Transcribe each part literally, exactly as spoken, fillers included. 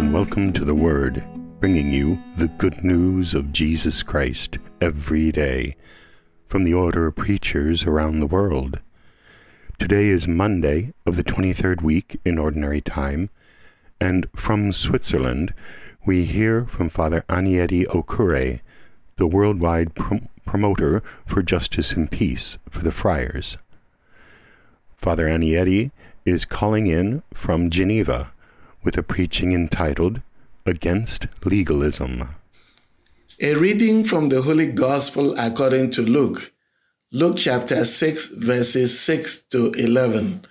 and welcome to The Word, bringing you the good news of Jesus Christ every day from the order of preachers around the world. Today is Monday of the twenty-third week in Ordinary Time, and from Switzerland we hear from Father Anieti Okure, the worldwide prom- promoter for justice and peace for the friars. Father Anieti is calling in from Geneva with a preaching entitled Against Legalism. A reading from the Holy Gospel according to Luke, Luke chapter six, verses six to eleven.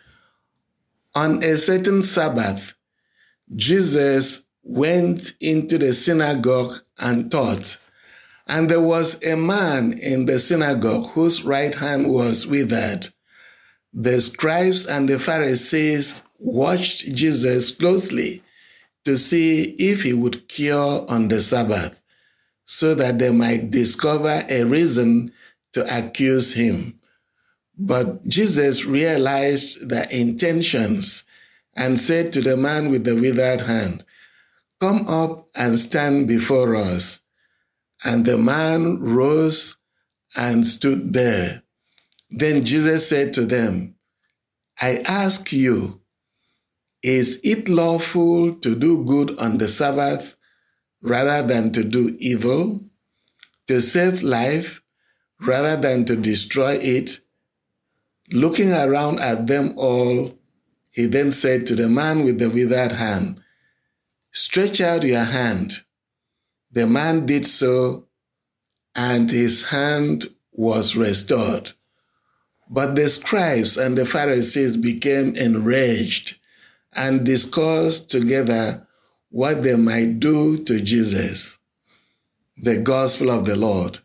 On a certain Sabbath, Jesus went into the synagogue and taught, and there was a man in the synagogue whose right hand was withered. The scribes and the Pharisees watched Jesus closely to see if he would cure on the Sabbath, so that they might discover a reason to accuse him. But Jesus realized their intentions and said to the man with the withered hand, "Come up and stand before us." And the man rose and stood there. Then Jesus said to them, "I ask you, is it lawful to do good on the Sabbath rather than to do evil, to save life rather than to destroy it?" Looking around at them all, he then said to the man with the withered hand, "Stretch out your hand." The man did so, and his hand was restored. But the scribes and the Pharisees became enraged and discussed together what they might do to Jesus. The Gospel of the Lord.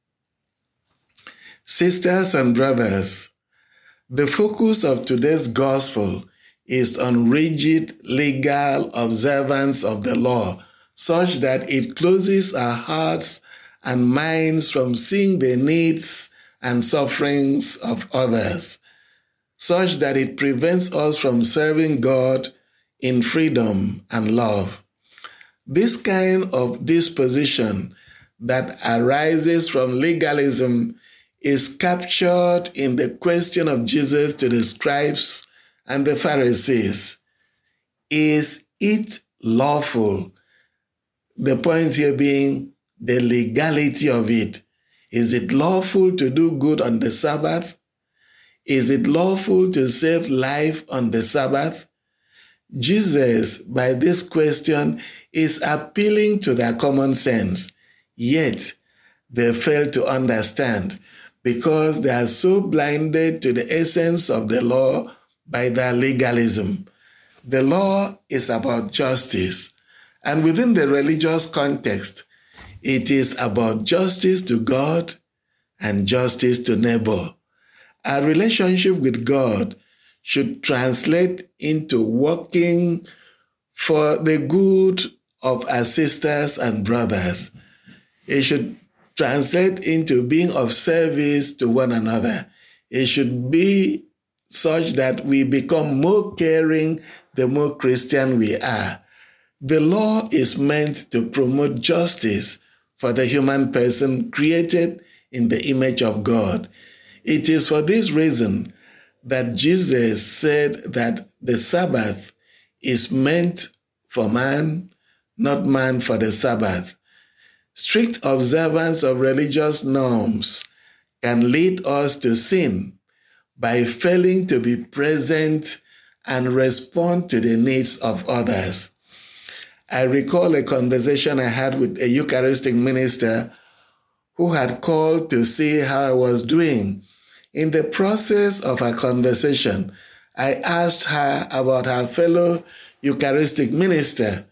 Sisters and brothers, the focus of today's Gospel is on rigid legal observance of the law, such that it closes our hearts and minds from seeing the needs and sufferings of others, such that it prevents us from serving God in freedom and love. This kind of disposition that arises from legalism is captured in the question of Jesus to the scribes and the Pharisees. Is it lawful? The point here being the legality of it. Is it lawful to do good on the Sabbath? Is it lawful to save life on the Sabbath? Jesus, by this question, is appealing to their common sense, yet they fail to understand because they are so blinded to the essence of the law by their legalism. The law is about justice, and within the religious context, it is about justice to God and justice to neighbor. Our relationship with God should translate into working for the good of our sisters and brothers. It should translate into being of service to one another. It should be such that we become more caring the more Christian we are. The law is meant to promote justice for the human person created in the image of God. It is for this reason that Jesus said that the Sabbath is meant for man, not man for the Sabbath. Strict observance of religious norms can lead us to sin by failing to be present and respond to the needs of others. I recall a conversation I had with a Eucharistic minister who had called to see how I was doing. In the process of our conversation, I asked her about her fellow Eucharistic minister.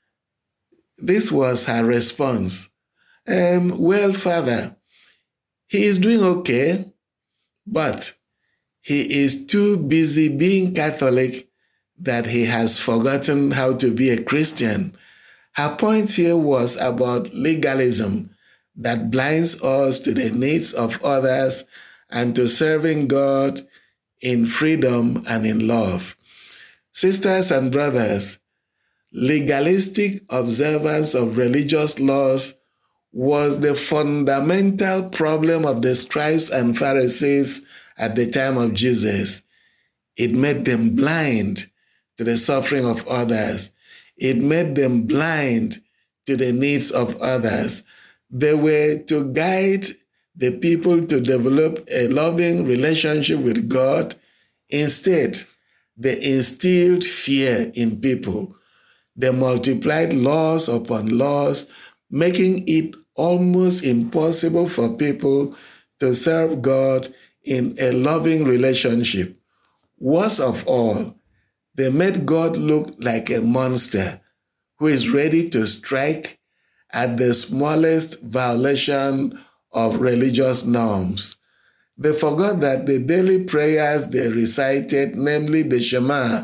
This was her response. Um, well, Father, he is doing okay, but he is too busy being Catholic that he has forgotten how to be a Christian. Her point here was about legalism that blinds us to the needs of others and to serving God in freedom and in love. Sisters and brothers, legalistic observance of religious laws was the fundamental problem of the scribes and Pharisees at the time of Jesus. It made them blind to the suffering of others. It made them blind to the needs of others. They were to guide the people to develop a loving relationship with God. Instead, they instilled fear in people. They multiplied laws upon laws, making it almost impossible for people to serve God in a loving relationship. Worst of all, they made God look like a monster who is ready to strike at the smallest violation of religious norms. They forgot that the daily prayers they recited, namely the Shema,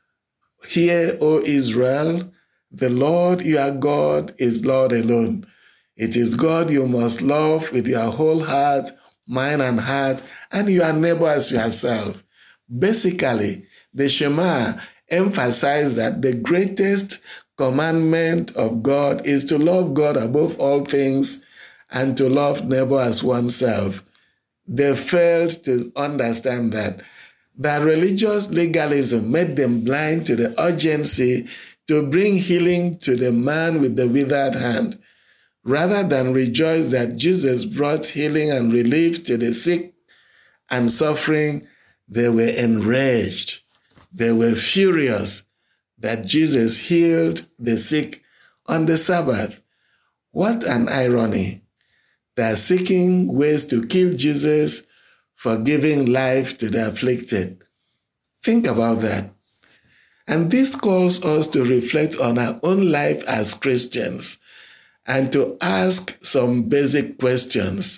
"Hear, O Israel, the Lord your God is Lord alone. It is God you must love with your whole heart, mind, and heart, and your neighbor as yourself." Basically, the Shema emphasized that the greatest commandment of God is to love God above all things and to love neighbor as oneself. They failed to understand that that religious legalism made them blind to the urgency to bring healing to the man with the withered hand. Rather than rejoice that Jesus brought healing and relief to the sick and suffering, they were enraged. They were furious that Jesus healed the sick on the Sabbath. What an irony. They are seeking ways to kill Jesus for giving life to the afflicted. Think about that. And this calls us to reflect on our own life as Christians and to ask some basic questions.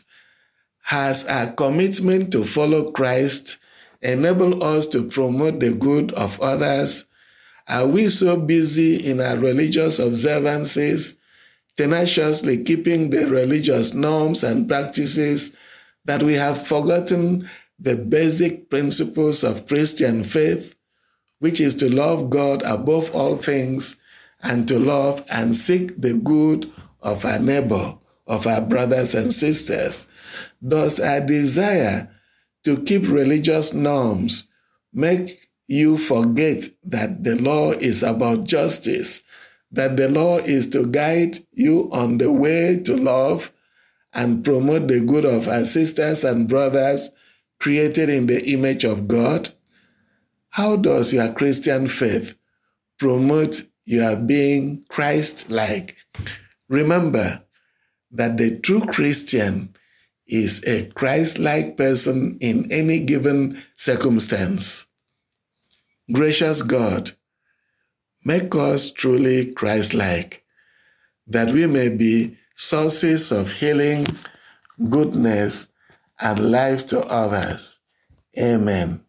Has our commitment to follow Christ enabled us to promote the good of others? Are we so busy in our religious observances, tenaciously keeping the religious norms and practices, that we have forgotten the basic principles of Christian faith, which is to love God above all things and to love and seek the good of our neighbor, of our brothers and sisters? Does our desire to keep religious norms make you forget that the law is about justice, that the law is to guide you on the way to love and promote the good of our sisters and brothers created in the image of God? How does your Christian faith promote your being Christ-like? Remember that the true Christian is a Christ-like person in any given circumstance. Gracious God, make us truly Christ-like, that we may be sources of healing, goodness, and life to others. Amen.